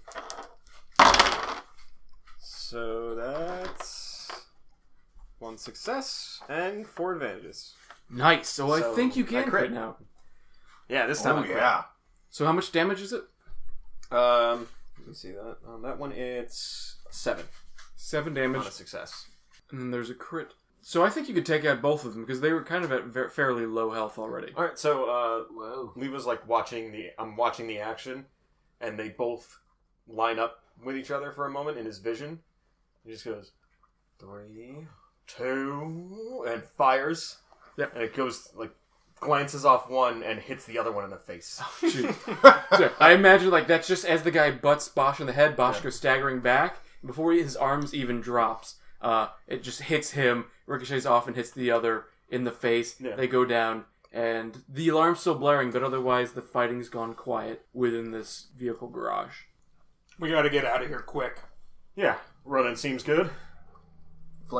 So that's 1 success and 4 advantages. Nice. So I So, think you I can crit. crit now. Yeah, this time I crit. So how much damage is it? Let me see that. On that one, it's 7 7 on damage. a success. And then there's a crit. So I think you could take out both of them, because they were kind of at fairly low health already. All right, so Whoa. Leva's like I'm watching the action, and they both line up with each other for a moment in his vision. He just goes 3, 2, and fires. Yep. And it goes glances off one and hits the other one in the face. Shoot. So I imagine that's just as the guy butts Bosch in the head, Bosch goes staggering back. Before his arms even drops, it just hits him, ricochets off and hits the other in the face. Yeah. They go down, and the alarm's still blaring, but otherwise the fighting's gone quiet within this vehicle garage. We gotta get out of here quick. Yeah, running seems good. Flint,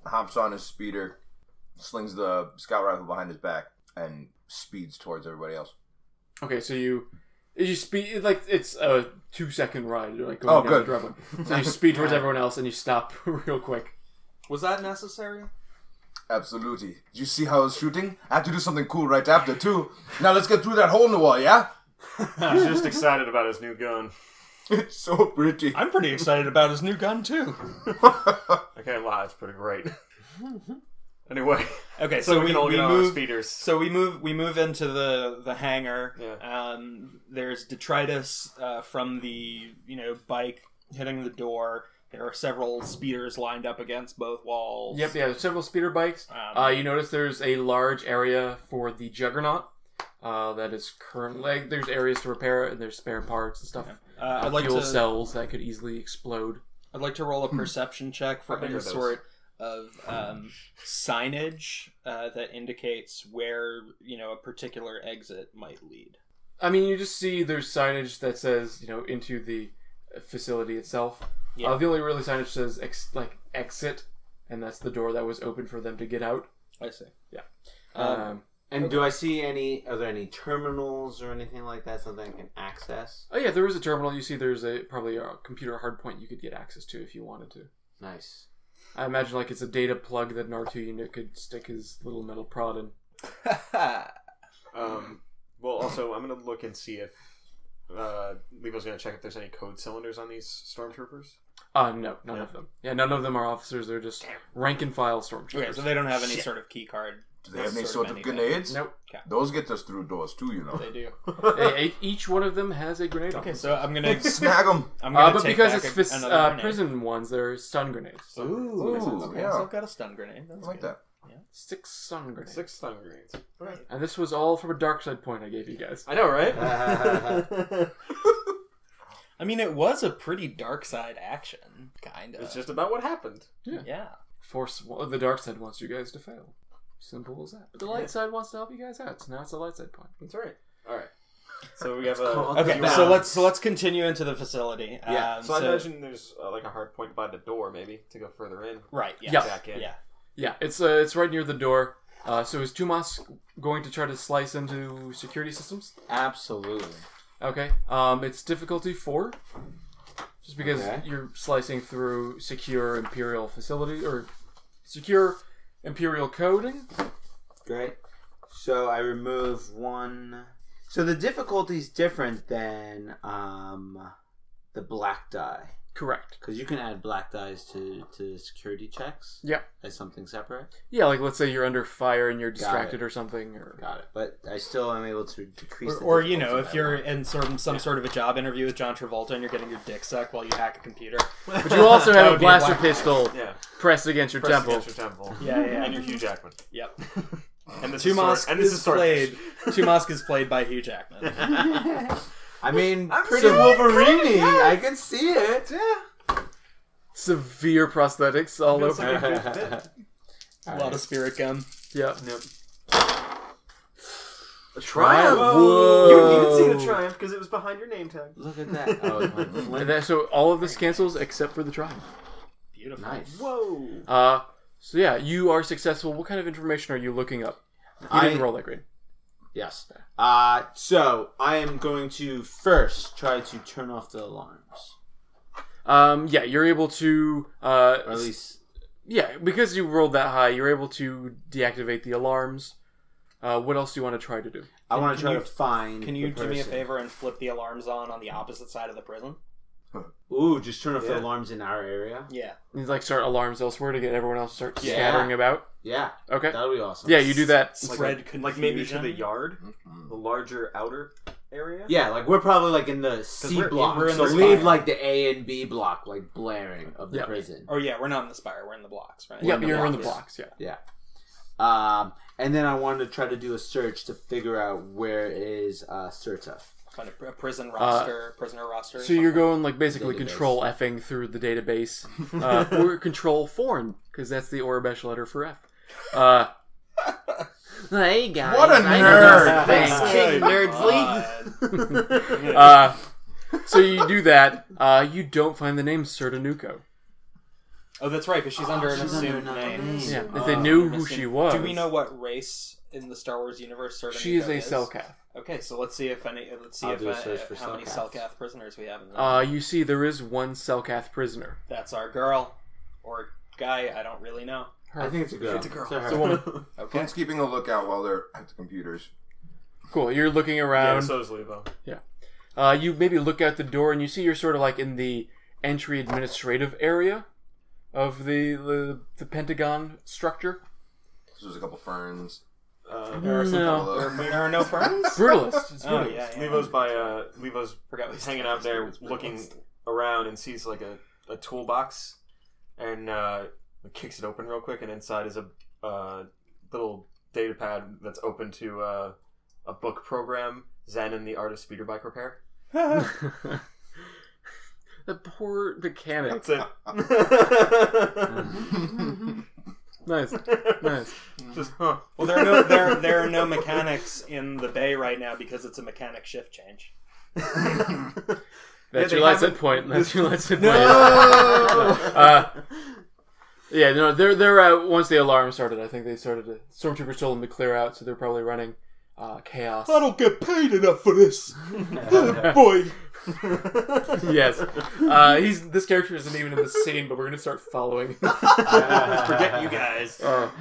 hops on his speeder, slings the scout rifle behind his back, and speeds towards everybody else. Okay, so you speed like it's a 2-second ride. You're like going down good. the driveway. So you speed towards everyone else, and you stop real quick. Was that necessary? Absolutely. Did you see how I was shooting? I have to do something cool right after, too. Now let's get through that hole in the wall, yeah? He's just excited about his new gun. It's so pretty. I'm pretty excited about his new gun too. I can't lie, it's pretty great. Anyway, Okay, so we can all get on our move. speeders. So we move into the hangar. Yeah. There's detritus from the bike hitting the door. There are several speeders lined up against both walls. Yep, yeah, there's several speeder bikes. You notice there's a large area for the Juggernaut. That is currently... there's areas to repair it, and there's spare parts and stuff. I'd like fuel to cells that could easily explode. I'd like to roll a perception check for any sort of signage that indicates where a particular exit might lead. I mean, you just see there's signage that says, into the facility itself. Yeah. The only really signage says, exit, and that's the door that was open for them to get out. I see. Yeah. And do I see are there any terminals or anything like that, something I can access? Oh yeah, there is a terminal. You see there's probably a computer hardpoint you could get access to if you wanted to. Nice. I imagine it's a data plug that an R2 unit could stick his little metal prod in. Well, also, I'm going to look and see if Levo's going to check if there's any code cylinders on these stormtroopers. No, none of them. Yeah, none of them are officers. They're just rank and file stormtroopers. Okay, so they don't have any sort of key card. Do they have any sort of anything. grenades? Nope. Those get us through doors, too, They do. Each one of them has a grenade on Okay, them. so I'm gonna Snag them! But take because back it's another grenade. prison ones, they're stun grenades. Ooh, Ooh, yeah. So I've got a stun grenade. That's I like good. that. 6 stun grenades. 6 stun grenades. Right. And this was all from a dark side point I gave you guys. I know, right? I mean, it was a pretty dark side action, kind of. It's just about what happened. Yeah. The dark side wants you guys to fail. Simple as that. But the light side wants to help you guys out. So now it's a light side point. That's right. All right. So we have a... Okay, so let's continue into the facility. Yeah. So I imagine there's a hard point by the door, maybe, to go further in. Right. Yeah. Yeah. Back in. Yeah. Yeah, it's right near the door. So is Tumas going to try to slice into security systems? Absolutely. Okay. It's difficulty 4. Just because you're slicing through secure Imperial facility or secure Imperial coding. Great. So I remove 1. So the difficulty's different than the black die. Correct. Because you can add black dice to security checks. Yeah. As something separate. Yeah, like let's say you're under fire and you're distracted or something. Got it. But I still am able to decrease the Or difficulty if by you're 1. in some sort of a job interview with John Travolta and you're getting your dick sucked while you hack a computer. But you also That have a would be a blaster black die. pistol Yeah. pressed against your Press temple. against your temple. Yeah, yeah. And you're Hugh Jackman. Yep. And this Tumask is Swordfish. Tumask is played by Hugh Jackman. I mean, I'm pretty so- Wolverine. I can see it. Yeah. Severe prosthetics all Feels over. like a good fit. A lot of spirit gum. Yeah. A triumph! Whoa. You can see the triumph because it was behind your name tag. Look at that. Oh, it's my flint. And so all of this cancels except for the triumph. Beautiful. Nice. Whoa! So yeah, you are successful. What kind of information are you looking up? You didn't roll that great. Yes. So I am going to first try to turn off the alarms. Yeah, you're able to Or at least yeah, because you rolled that high, you're able to deactivate the alarms. What else do you want to try to do? I want to can try you- to find. Can you the do me a person. favor and flip the alarms on the opposite side of the prison? Ooh, just turn off the Yeah. alarms in our area. Yeah. You like start alarms elsewhere to get everyone else to start Yeah. scattering about. Yeah, Okay. that would be awesome. Yeah, you do that. Spread confusion. Like maybe to the yard, the larger outer area. Yeah, like we're probably like in the C we're- block. we're in so the leave spire. like the A and B block like blaring of the Yeah. prison. Oh yeah, we're not in the spire. We're in the blocks, right? Yeah, in the you're in the blocks. blocks. Yeah. Yeah. And then I wanted to try to do a search to figure out where is Serta. Find a prison roster, prisoner roster. So you're going like basically Database. control Fing through the database, or control foreign because that's the Orabesh letter for F. Hey guys, What a I know nerd! this thing, Nerdsley. So you do that. You don't find the name Sertanuko. Oh, that's right, because she's under an she's under assumed another name. name. Yeah, if they knew who Missing- she was. Do we know what race in the Star Wars universe Serta She is Nico a Selkath. Okay, so let's see if any. Let's see I'll if do a search for how many Selkaths. Selkath prisoners we have in there. You see, there is one Selkath prisoner. That's our girl or guy. I don't really know. I think it's a girl. It's a girl. her. It's a woman. Okay. Flint's keeping a lookout while they're at the computers. Cool. You're looking Yeah, around. so is Levo. You maybe look out the door and you see you're sort of like in the entry administrative area of the Pentagon structure. So there's a couple ferns. No. There are no ferns. Brutalist. It's Oh brutalist. yeah, yeah. Levo's by Levo's Forgot we hanging out there looking around and sees like a toolbox and kicks it open real quick, and inside is a little data pad that's open to a book program, Zen and the Art of Speeder Bike Repair. The poor mechanic. That's it. Nice. Nice. Just huh. Well, there are no mechanics in the bay right now because it's a mechanic shift change. That's they your light set haven't- point. That's your light set point. Yeah, no, they're once the alarm started, I think they started to... Stormtroopers told them to clear out, so they're probably running chaos. I don't get paid enough for this, boy. Yes. This character isn't even in the scene, but we're going to start following. Forget you guys.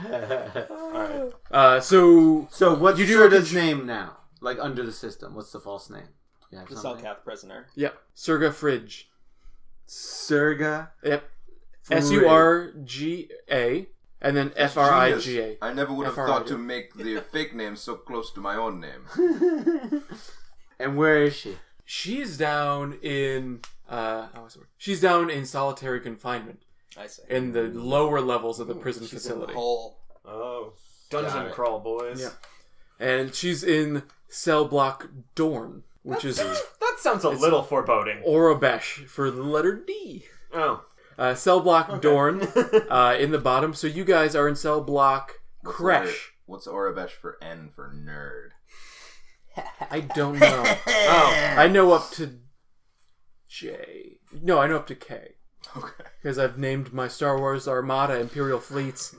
So So what's You do Serta's recon- name now? Like under the system, what's the false name? You have The something? Selkath prisoner. Yep. Surga Fridge. Surga. Yep. Fridge. Surga, and then Friga. I never would have F-R-I-G-A. thought to make the fake name so close to my own name. And where is she? She's down in she's down in solitary confinement I see. in the lower levels of the prison She's in facility. the hole. Oh, Got dungeon it. crawl, boys. Yeah. And she's in cell block Dorn, which is That sounds a little foreboding. Orabesh for the letter D. Oh, Cell block Dorn in the bottom. So you guys are in cell block Kresh. What's Orabesh for N for nerd? I don't know. oh, I know up to J. No, I know up to K. Okay. Because I've named my Star Wars Armada Imperial Fleets.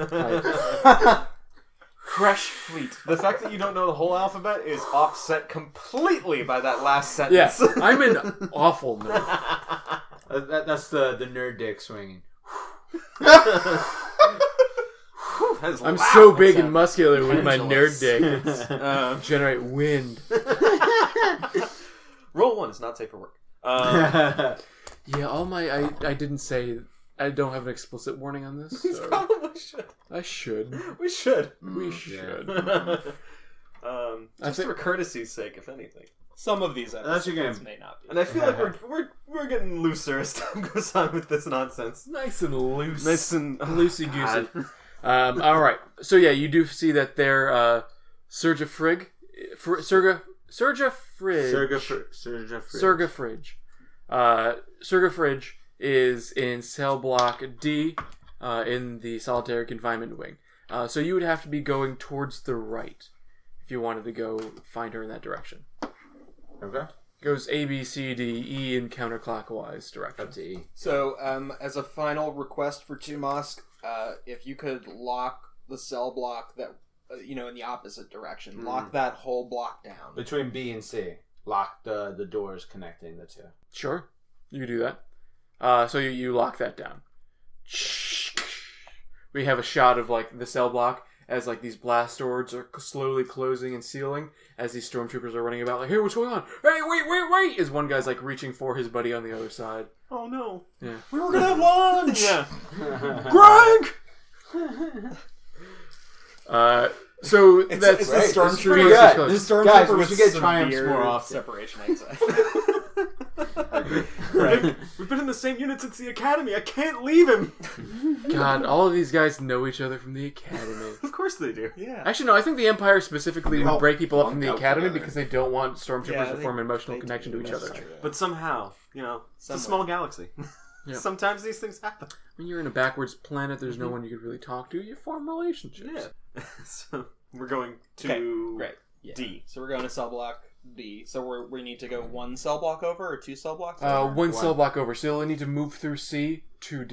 Kresh Fleet. the fact that you don't know the whole alphabet is offset completely by that last Yeah, sentence. I'm an awful nerd. That's the nerd dick swinging. That's I'm loud. so big and muscular with my nerd Pendulous. dick. It's generate wind. Roll one is not safe for work. Yeah, all my I didn't say I don't have an explicit warning on this. So Probably should. I should. We should. We should. Just think- for courtesy's sake, if anything. Some of these Unless you're episodes gonna- may not be. And I feel like we're getting looser as time goes on with this nonsense. Nice and loose. Nice and loosey goosey. All right. So yeah, you do see that they're Surga Fridge. Surga Fridge. Surga Fridge. Surga Fridge is in cell block D in the solitary confinement wing. So you would have to be going towards the right if you wanted to go find her in that direction. Okay. Goes A, B, C, D, E in counterclockwise direction. Up to E. So, as a final request for Tumosk, if you could lock the cell block that, in the opposite direction, lock that whole block down. Between B and C. Lock the doors connecting the two. Sure, you can do that. So you lock that down. We have a shot of like the cell block as like these blast doors are slowly closing and sealing as these stormtroopers are running about like, hey, what's going on? Hey, wait! As one guy's like reaching for his buddy on the other side. Oh no. Yeah. We were gonna have lunch! Yeah. Greg! So It's that's the stormtrooper. pretty good. good. The stormtrooper Guys, we with should get triumphs severe more often. separation anxiety. We've been in the same unit since the academy. I can't leave him. God, all of these guys know each other from the academy. Of course they do. Yeah. Actually, no, I think the Empire specifically They would all break people up from the flunked out academy together. because they don't want stormtroopers Yeah, to they- form an emotional they connection do, to each that's other. true. But somehow, it's a Somewhere. small galaxy. Yeah. Sometimes these things happen. When you're in a backwards planet, there's no one you could really talk to. You form relationships. Yeah. So we're going to Okay, great. Yeah. D. So we're going to cell block D. So we need to go one cell block over or two cell blocks over? One cell block over, so you'll need to move through C to D.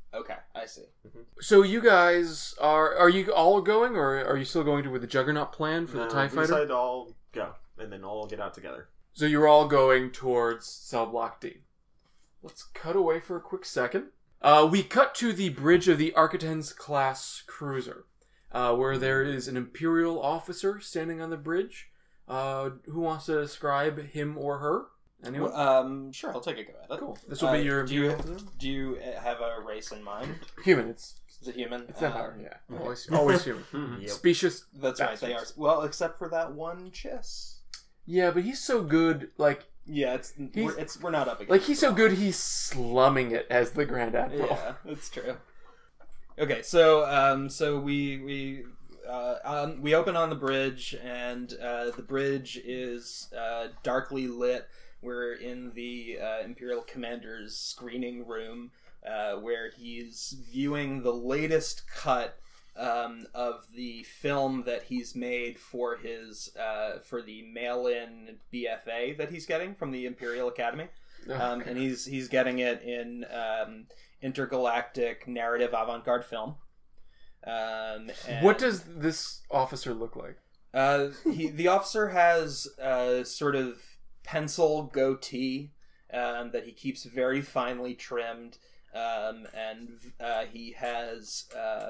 Okay, I see. So you guys are you all going, or are you still going to with the Juggernaut plan for the TIE We Fighter? decided to all go, and then all get out together. So you're all going towards Cell Block D. Let's cut away for a quick second. We cut to the bridge of the Architens class cruiser, where there is an Imperial officer standing on the bridge. Who wants to describe him or her? Anyone? Well, sure, I'll take a go at it. Cool. This will be your do you Imperial officer? do you have a race in mind? Human. It's Is it human? Empire. Yeah. Always human. Yep. Specious. That's right. They are. bastards. Well, except for that one Chiss. Yeah, but he's so good. Like Yeah, we're not up against. Like, he's so good, he's slumming it as the Grand Admiral. Yeah, that's true. Okay, so we open on the bridge, and the bridge is darkly lit. We're in the Imperial Commander's screening room, where he's viewing the latest cut of the film that he's made for his for the mail-in BFA that he's getting from the Imperial Academy. Okay. And he's getting it in intergalactic narrative avant-garde film. And What does this officer look like? the officer has a sort of pencil goatee that he keeps very finely trimmed, and he has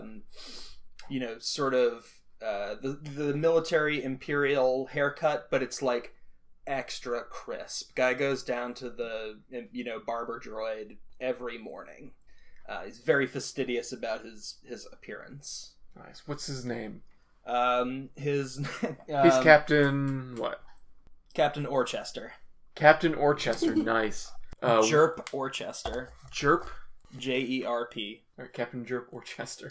sort of the military imperial haircut, but it's like extra crisp. Guy goes down to the barber droid every morning. He's very fastidious about his appearance. Nice. What's his name? He's Captain what? Captain Orchester. Captain Orchester. Nice. Jerp Orchester. Jerp. Jerp. Or Captain Jerp Orchester.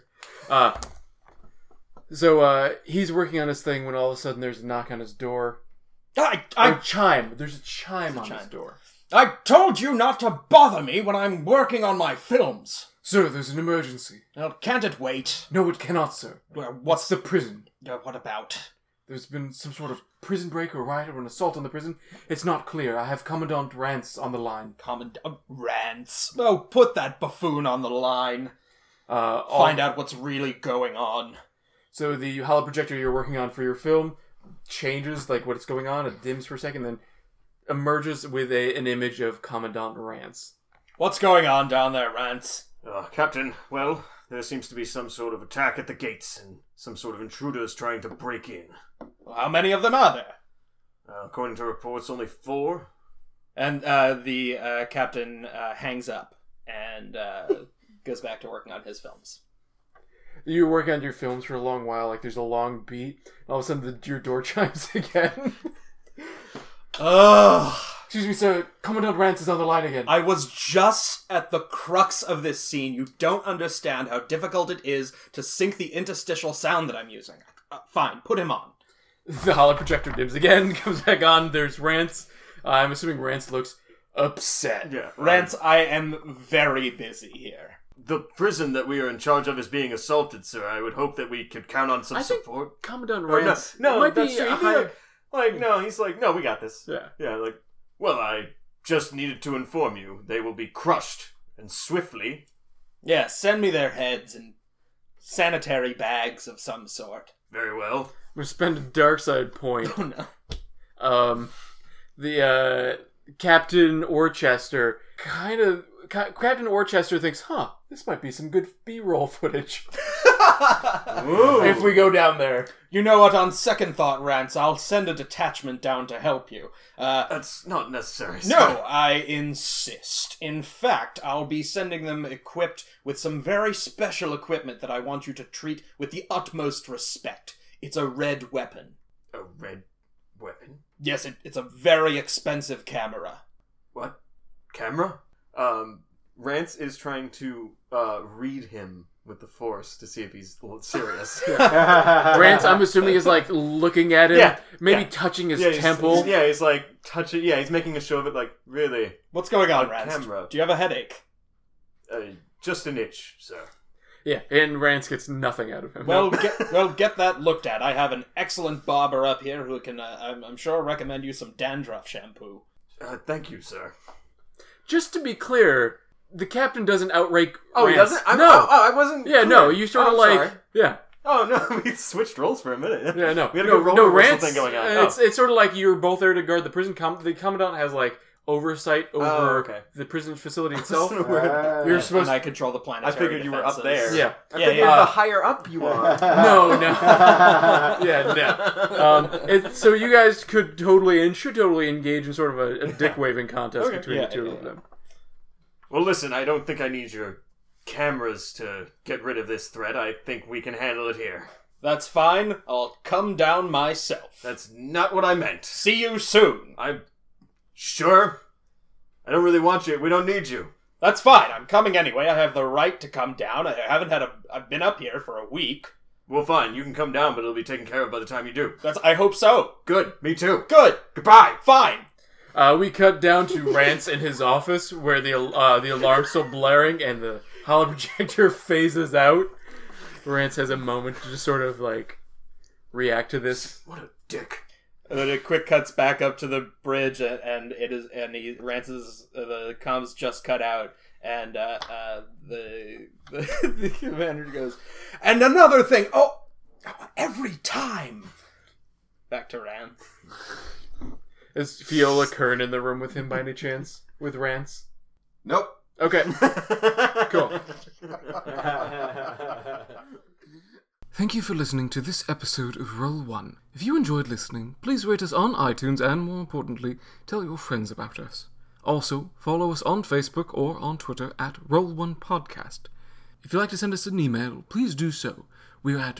So he's working on his thing when all of a sudden there's a knock on his door. Chime. There's a chime on his door. I told you not to bother me when I'm working on my films. Sir, there's an emergency. Well, can't it wait? No, it cannot, sir. Well, What's the prison? what about? There's been some sort of prison break or riot or an assault on the prison. It's not clear. I have Commandant Rance on the line. Commandant Rance. Oh, put that buffoon on the line. Find out what's really going on. So the holoprojector you're working on for your film changes, like, what's going on. It dims for a second, then emerges with an image of Commandant Rance. What's going on down there, Rance? Captain, well, there seems to be some sort of attack at the gates and some sort of intruders trying to break in. Well, how many of them are there? According to reports, only 4. And the captain hangs up and goes back to working on his films. You work on your films for a long while, like there's a long beat, and all of a sudden your door chimes again. Ugh. Excuse me, sir. Commandant Rance is on the line again. I was just at the crux of this scene. You don't understand how difficult it is to sync the interstitial sound that I'm using. Fine, put him on. The holoprojector dims again, comes back on. There's Rance. I'm assuming Rance looks upset. Yeah. Rance, I am very busy here. The prison that we are in charge of is being assaulted, sir. I would hope that we could count on some I think support. Commandant Or Rance. no, might that's be true. a He'd be higher... he's like, no, we got this. Yeah. Yeah, like, well, I just needed to inform you. They will be crushed, and swiftly. Yeah, send me their heads in sanitary bags of some sort. Very well. I'm gonna spend a dark side point. Oh no. The Captain Orchester Captain Orchester thinks, this might be some good B-roll footage. If we go down there. You know what, on second thought, Rance, I'll send a detachment down to help you. That's not necessary, sir. No, I insist. In fact, I'll be sending them equipped with some very special equipment that I want you to treat with the utmost respect. It's a red weapon. A red weapon? Yes, it's a very expensive camera. What? Camera? Rance is trying to read him with the Force to see if he's serious. Rance, I'm assuming, is like looking at him, maybe touching his temple. He's like touching. Yeah, he's making a show of it. Like, really? What's going on, A Rance? camera. Do you have a headache? Just an itch, sir. Yeah, and Rance gets nothing out of him. Well, get that looked at. I have an excellent barber up here who can, I'm sure, recommend you some dandruff shampoo. Thank you, sir. Just to be clear, the captain doesn't outright. Oh, he Rance. doesn't? No. I wasn't. Yeah, clear. no. You sort of I'm like. sorry. Yeah. Oh no, we switched roles for a minute. Yeah, no. We had a good role reversal thing going on. It's sort of like you're both there to guard the prison. The commandant has like oversight over the prison facility itself. You're supposed. And I control the planetary I figured you were up there. Yeah. I figured the higher up you are. No. Yeah, no. So you guys could totally and should totally engage in sort of a dick waving contest between the two of them. Well, listen, I don't think I need your cameras to get rid of this threat. I think we can handle it here. That's fine. I'll come down myself. That's not what I meant. See you soon. I'm sure. I don't really want you. We don't need you. That's fine. I'm coming anyway. I have the right to come down. I've been up here for a week. Well, fine. You can come down, but it'll be taken care of by the time you do. I hope so. Good. Me too. Good. Goodbye. Fine. We cut down to Rance in his office where the alarm's still blaring and the holo projector phases out. Rance has a moment to just sort of like react to this. What a dick. And then it quick cuts back up to the bridge, and Rance's the comms just cut out, and the commander goes, and another thing. Oh, every time. Back to Rance. Is Fiola Kern in the room with him by any chance? With Rance? Nope. Okay. Cool. Thank you for listening to this episode of Roll One. If you enjoyed listening, please rate us on iTunes and, more importantly, tell your friends about us. Also, follow us on Facebook or on Twitter at Roll1Podcast. If you'd like to send us an email, please do so. We're at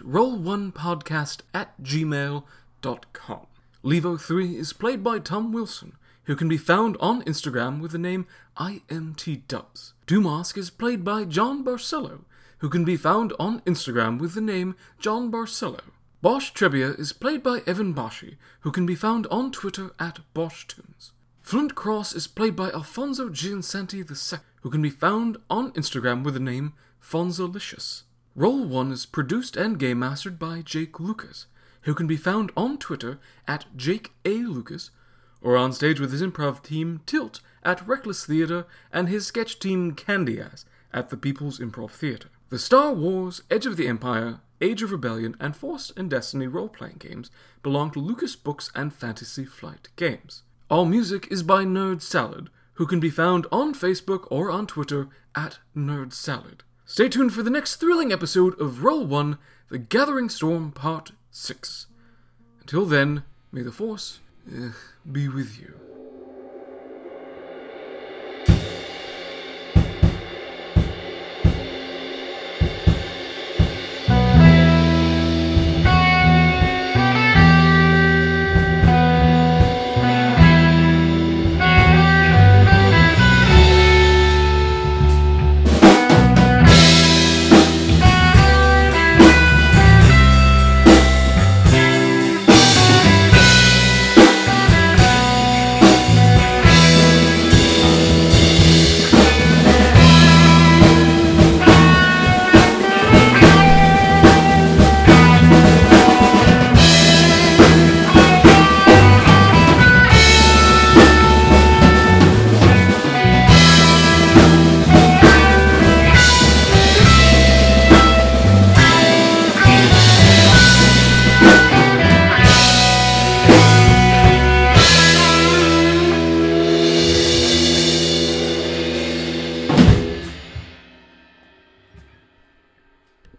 roll1podcast@gmail.com. Levo 3 is played by Tom Wilson, who can be found on Instagram with the name IMTDubs. Dumask is played by John Barcelo, who can be found on Instagram with the name John Barcelo. Bosch Trebia is played by Evan Boshi, who can be found on Twitter at BoschTunes. Flint Cross is played by Alfonso Giansanti II, who can be found on Instagram with the name Fonzolicious. Roll 1 is produced and game mastered by Jake Lucas, who can be found on Twitter at Jake A. Lucas, or on stage with his improv team Tilt at Reckless Theatre and his sketch team Candy Ass at the People's Improv Theatre. The Star Wars, Edge of the Empire, Age of Rebellion, and Force and Destiny role-playing games belong to Lucas Books and Fantasy Flight Games. All music is by Nerd Salad, who can be found on Facebook or on Twitter at Nerd Salad. Stay tuned for the next thrilling episode of Roll 1, The Gathering Storm Part 6. Until then, may the Force be with you.